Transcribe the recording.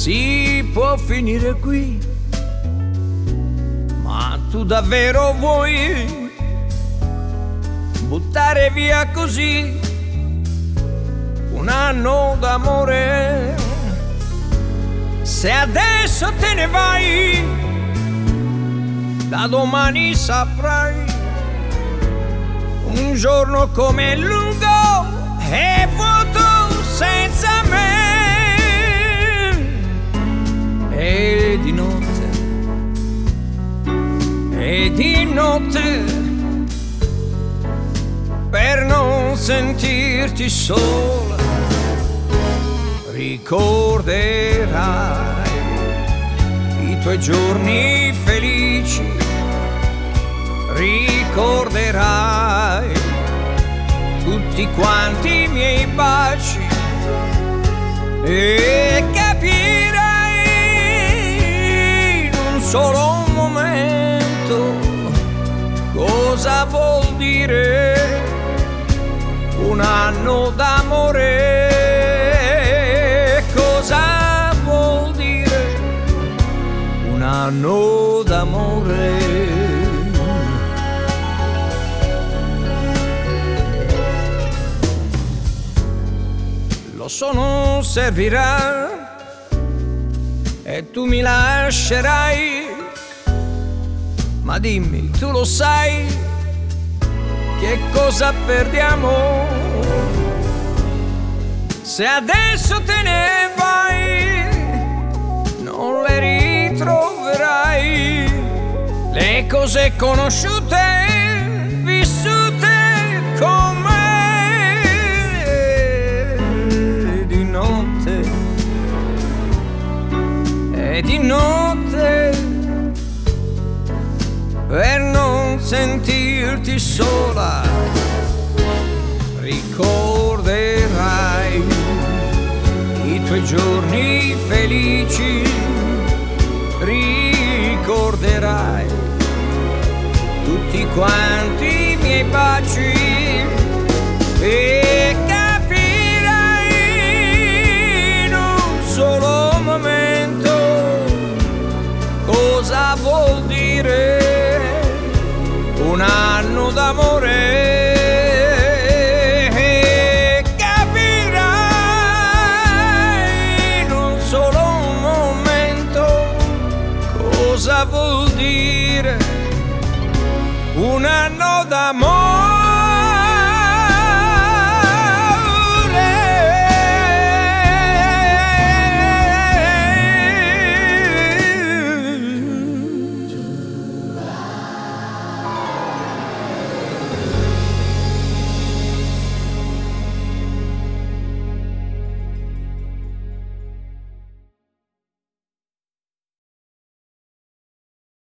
si può finire qui, ma tu davvero vuoi buttare via così un anno d'amore? Se adesso te ne vai, da domani saprai un giorno come lungo e vuoto senza me. E di notte, per non sentirti sola, ricorderai i tuoi giorni felici, ricorderai tutti quanti i miei baci e capirai in un solo momento cosa vuol dire un anno d'amore. Cosa vuol dire un anno d'amore? Lo so, non servirà e tu mi lascerai, ma dimmi, tu lo sai che cosa perdiamo se adesso te ne vai? Non le ritroverai le cose conosciute, vissute con me. Di notte, per non sentirti sola, ricorderai i tuoi giorni felici, ricorderai tutti quanti i miei baci e capirai in un solo momento cosa vuol dire un anno d'amore. Capirai in un solo momento cosa vuol dire un anno d'amore.